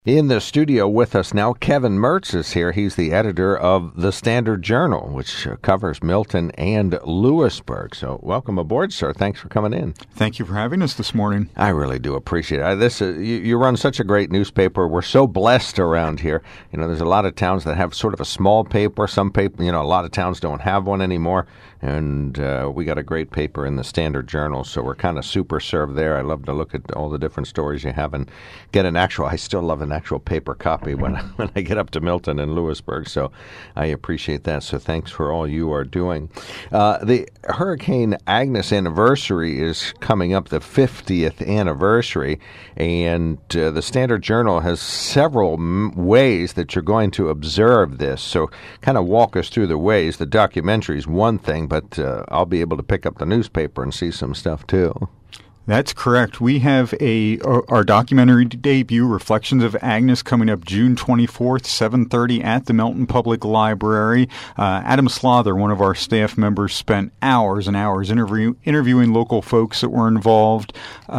In the studio with us now, Kevin Mertz is here. He's the editor of the Standard Journal, which covers Milton and Lewisburg. So welcome aboard, sir. Thanks for coming in. Thank you for having us this morning. I really do appreciate it. You run such a great newspaper. We're so blessed around here. You know, there's a lot of towns that have sort of a small paper. Some paper, a lot of towns don't have one anymore. And we got a great paper in the Standard Journal, so we're kind of super served there. I love to look at all the different stories you have and get I still love an actual paper copy when I get up to Milton and Lewisburg, so I appreciate that. So thanks for all you are doing. The Hurricane Agnes anniversary is coming up, the 50th anniversary, and the Standard Journal has several ways that you're going to observe this. So kind of walk us through the ways. The documentary is one thing, but I'll be able to pick up the newspaper and see some stuff too. That's correct. We have our documentary debut, Reflections of Agnes, coming up June 24th, 7:30 at the Milton Public Library. Adam Slother, one of our staff members, spent hours and hours interviewing local folks that were involved.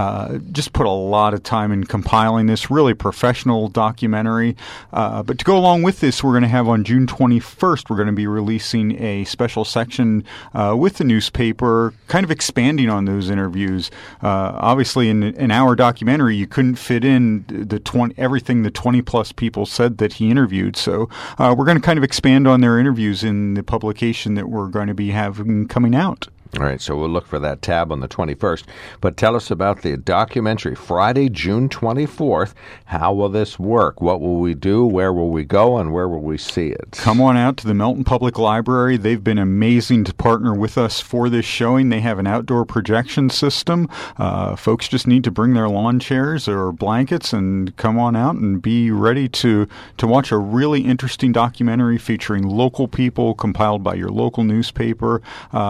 Just put a lot of time in compiling this really professional documentary. But to go along with this, we're going to have on June 21st, we're going to be releasing a special section with the newspaper, kind of expanding on those interviews. Obviously, in our documentary, you couldn't fit in everything the 20-plus people said that he interviewed. So we're going to kind of expand on their interviews in the publication that we're going to be having coming out. All right, so we'll look for that tab on the 21st. But tell us about the documentary, Friday, June 24th. How will this work? What will we do? Where will we go? And where will we see it? Come on out to the Milton Public Library. They've been amazing to partner with us for this showing. They have an outdoor projection system. Folks just need to bring their lawn chairs or blankets and come on out and be ready to watch a really interesting documentary featuring local people compiled by your local newspaper.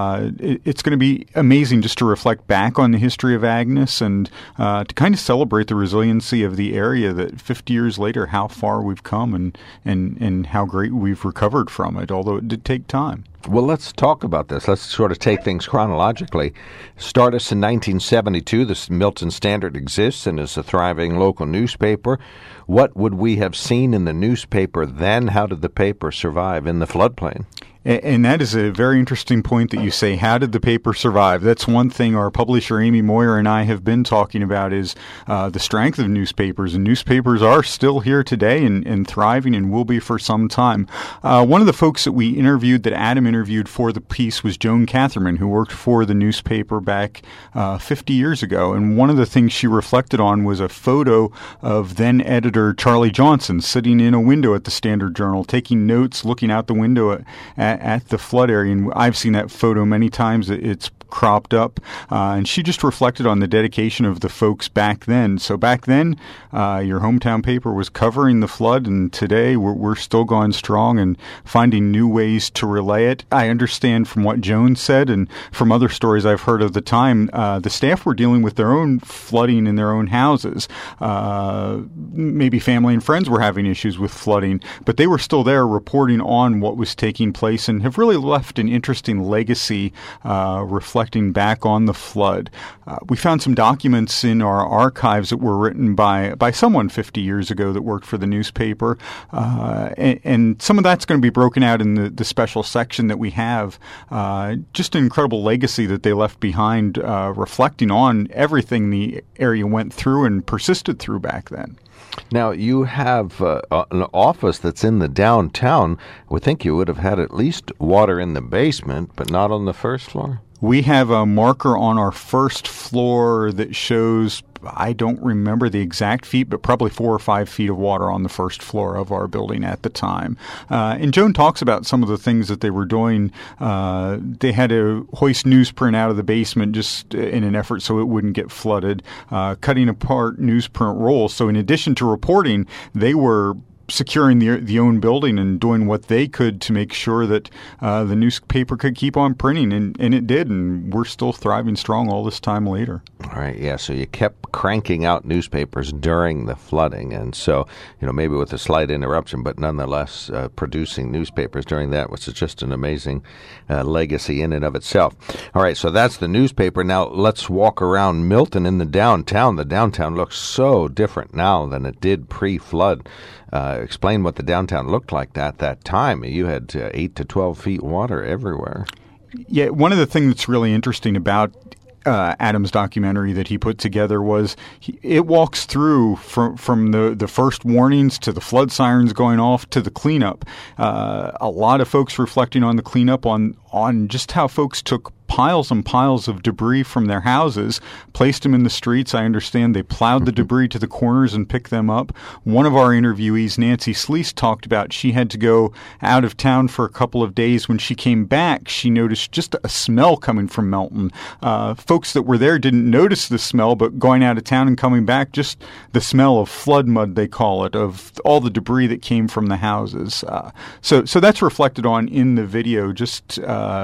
It's going to be amazing just to reflect back on the history of Agnes and to kind of celebrate the resiliency of the area that 50 years later, how far we've come and how great we've recovered from it, although it did take time. Well, let's talk about this. Let's sort of take things chronologically. Start us in 1972. The Milton Standard exists and is a thriving local newspaper. What would we have seen in the newspaper then? How did the paper survive in the floodplain? And that is a very interesting point that you say, how did the paper survive? That's one thing our publisher, Amy Moyer, and I have been talking about is the strength of newspapers. And newspapers are still here today and thriving and will be for some time. One of the folks that we interviewed, that Adam interviewed for the piece, was Joan Catherman, who worked for the newspaper back 50 years ago. And one of the things she reflected on was a photo of then-editor Charlie Johnson sitting in a window at the Standard Journal, taking notes, looking out the window at the flood area. And I've seen that photo many times. It's cropped up, and she just reflected on the dedication of the folks back then. So back then, your hometown paper was covering the flood, and today we're still going strong and finding new ways to relay it. I understand from what Joan said and from other stories I've heard of the time, the staff were dealing with their own flooding in their own houses. Maybe family and friends were having issues with flooding, but they were still there reporting on what was taking place and have really left an interesting legacy reflecting back on the flood. We found some documents in our archives that were written by someone 50 years ago that worked for the newspaper, and some of that's going to be broken out in the special section that we have. Just an incredible legacy that they left behind, reflecting on everything the area went through and persisted through back then. Now, you have an office that's in the downtown. I would think you would have had at least water in the basement, but not on the first floor? We have a marker on our first floor that shows, I don't remember the exact feet, but probably 4 or 5 feet of water on the first floor of our building at the time. And Joan talks about some of the things that they were doing. They had to hoist newsprint out of the basement just in an effort so it wouldn't get flooded, cutting apart newsprint rolls. So in addition to reporting, they were securing the own building and doing what they could to make sure that the newspaper could keep on printing, and it did, and we're still thriving strong all this time later. All right, yeah, so you kept cranking out newspapers during the flooding, and so, maybe with a slight interruption, but nonetheless producing newspapers during that, which is just an amazing legacy in and of itself. All right, so that's the newspaper. Now let's walk around Milton in the downtown. The downtown looks so different now than it did pre-flood. Explain what the downtown looked like at that time. You had 8 to 12 feet water everywhere. Yeah, one of the things that's really interesting about Adam's documentary that he put together was it walks through from the first warnings to the flood sirens going off to the cleanup. A lot of folks reflecting on the cleanup on just how folks took piles and piles of debris from their houses, placed them in the streets. I understand they plowed the debris to the corners and picked them up. One of our interviewees, Nancy Sleece, talked about she had to go out of town for a couple of days. When she came back, she noticed just a smell coming from Milton. Folks that were there didn't notice the smell, but going out of town and coming back, just the smell of flood mud, they call it, of all the debris that came from the houses. So that's reflected on in the video, just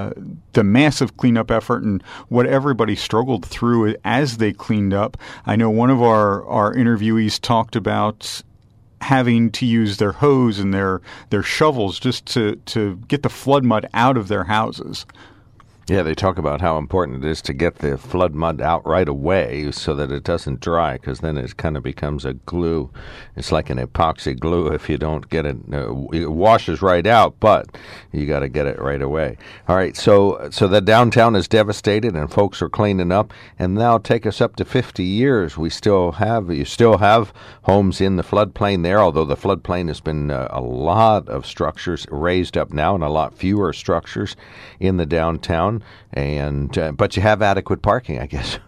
the massive cleanup effort and what everybody struggled through as they cleaned up. I know one of our interviewees talked about having to use their hose and their shovels just to get the flood mud out of their houses. Yeah, they talk about how important it is to get the flood mud out right away so that it doesn't dry, because then it kind of becomes a glue. It's like an epoxy glue. If you don't get it, it washes right out, but you got to get it right away. All right, so the downtown is devastated and folks are cleaning up, and now take us up to 50 years. You still have homes in the floodplain there, although the floodplain has been a lot of structures raised up now and a lot fewer structures in the downtown. And but you have adequate parking, I guess.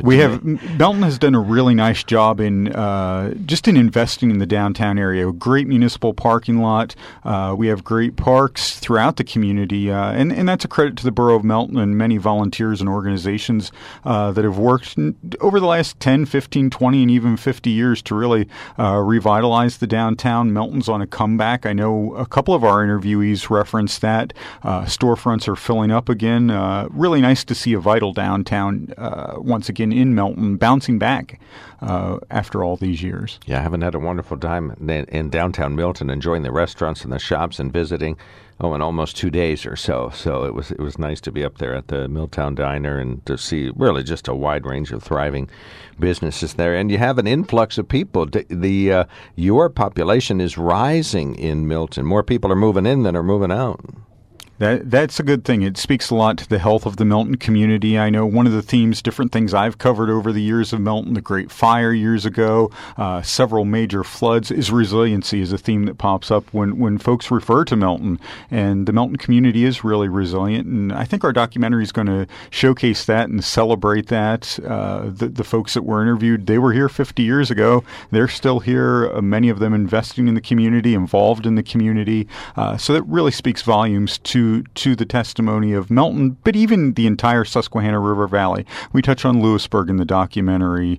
Milton has done a really nice job in investing in the downtown area. A great municipal parking lot. We have great parks throughout the community, and that's a credit to the Borough of Milton and many volunteers and organizations that have worked over the last 10, 15, 20, and even 50 years to really revitalize the downtown. Milton's on a comeback. I know a couple of our interviewees referenced that. Storefronts are filling up again. Really nice to see a vital downtown once again in Milton, bouncing back after all these years. Yeah, I haven't had a wonderful time in downtown Milton, enjoying the restaurants and the shops and visiting. In almost 2 days or so. So it was nice to be up there at the Milltown Diner and to see really just a wide range of thriving businesses there. And you have an influx of people. Your population is rising in Milton. More people are moving in than are moving out. That's a good thing. It speaks a lot to the health of the Milton community. I know one of the different things I've covered over the years of Milton, the Great Fire years ago, several major floods, is resiliency is a theme that pops up when folks refer to Milton. And the Milton community is really resilient. And I think our documentary is going to showcase that and celebrate that. The folks that were interviewed, they were here 50 years ago. They're still here, many of them investing in the community, involved in the community. So that really speaks volumes to the testimony of Milton, but even the entire Susquehanna River Valley. We touch on Lewisburg in the documentary.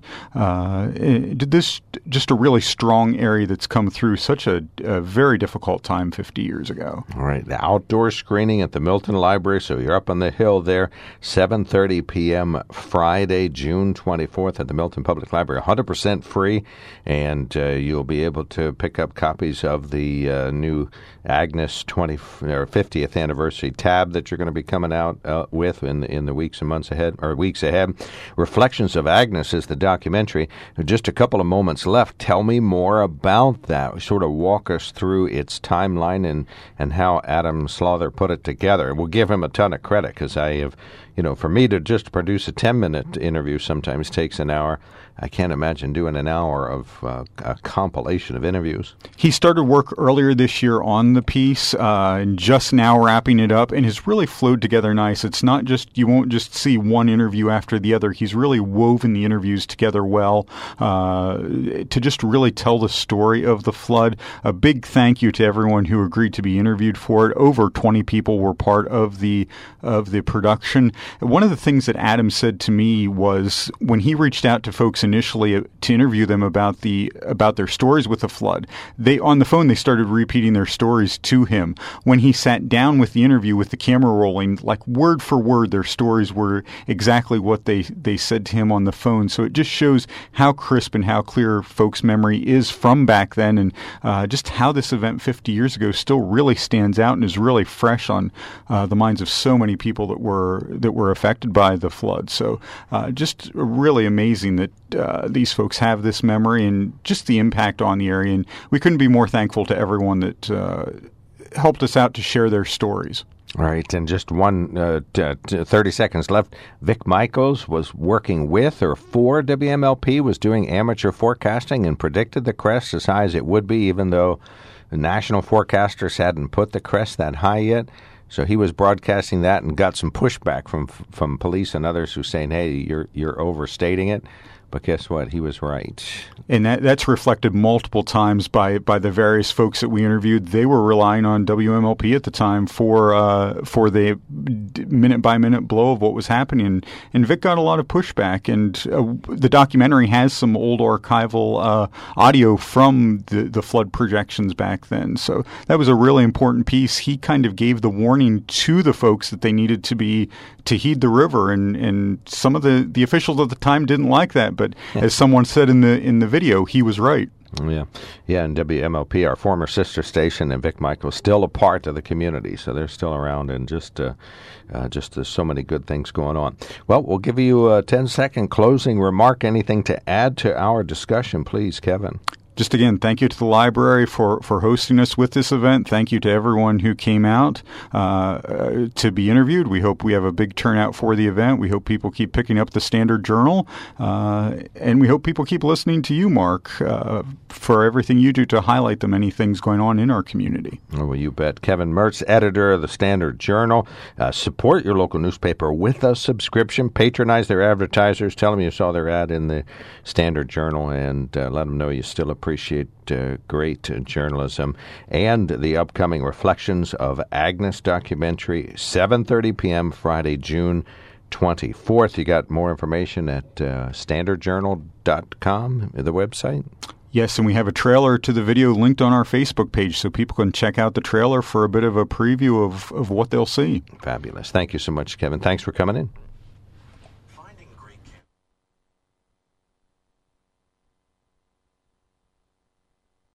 This just a really strong area that's come through such a very difficult time 50 years ago. All right, the outdoor screening at the Milton Library, so you're up on the hill there, 7:30 p.m. Friday, June 24th at the Milton Public Library, 100% free, and you'll be able to pick up copies of the new Agnes 50th anniversary tab that you're going to be coming out with in the weeks ahead. Reflections of Agnes is the documentary. Just a couple of moments left. Tell me more about that. Sort of walk us through its timeline and how Adam Slother put it together. We'll give him a ton of credit because I have, for me to just produce a 10-minute interview sometimes takes an hour. I can't imagine doing an hour of a compilation of interviews. He started work earlier this year on the piece and just now wrapping it up, and has really flowed together nice. It's not just, you won't just see one interview after the other. He's really woven the interviews together well to just really tell the story of the flood. A big thank you to everyone who agreed to be interviewed for it. Over 20 people were part of the production. One of the things that Adam said to me was when he reached out to folks initially to interview them about their stories with the flood. On the phone, they started repeating their stories to him. When he sat down with the interview with the camera rolling, like word for word, their stories were exactly what they said to him on the phone. So it just shows how crisp and how clear folks' memory is from back then, and just how this event 50 years ago still really stands out and is really fresh on the minds of so many people that were affected by the flood. So just really amazing that these folks have this memory and just the impact on the area. And we couldn't be more thankful to everyone that helped us out to share their stories. All right, and just 30 seconds left. Vic Michaels was working with or for WMLP, was doing amateur forecasting and predicted the crest as high as it would be, even though the national forecasters hadn't put the crest that high yet. So he was broadcasting that and got some pushback from police and others who saying, "Hey, you're overstating it." But guess what? He was right. And that's reflected multiple times by the various folks that we interviewed. They were relying on WMLP at the time for the minute-by-minute blow of what was happening. And Vic got a lot of pushback. And the documentary has some old archival audio from the flood projections back then. So that was a really important piece. He kind of gave the warning to the folks that they needed to heed the river. And some of the officials at the time didn't like that. But as someone said in the video, he was right. Yeah, and WMLP, our former sister station, and Vic Michaels, still a part of the community, so they're still around, and just there's so many good things going on. Well, we'll give you a 10-second closing remark. Anything to add to our discussion, please, Kevin? Just again, thank you to the library for hosting us with this event. Thank you to everyone who came out to be interviewed. We hope we have a big turnout for the event. We hope people keep picking up the Standard Journal. And we hope people keep listening to you, Mark, for everything you do to highlight the many things going on in our community. Oh, well, you bet. Kevin Mertz, editor of the Standard Journal. Support your local newspaper with a subscription. Patronize their advertisers. Tell them you saw their ad in the Standard Journal, and let them know you still appreciate great journalism. And the upcoming Reflections of Agnes documentary, 7:30 p.m. Friday, June 24th. You got more information at standardjournal.com, the website? Yes, and we have a trailer to the video linked on our Facebook page, so people can check out the trailer for a bit of a preview of what they'll see. Fabulous. Thank you so much, Kevin. Thanks for coming in.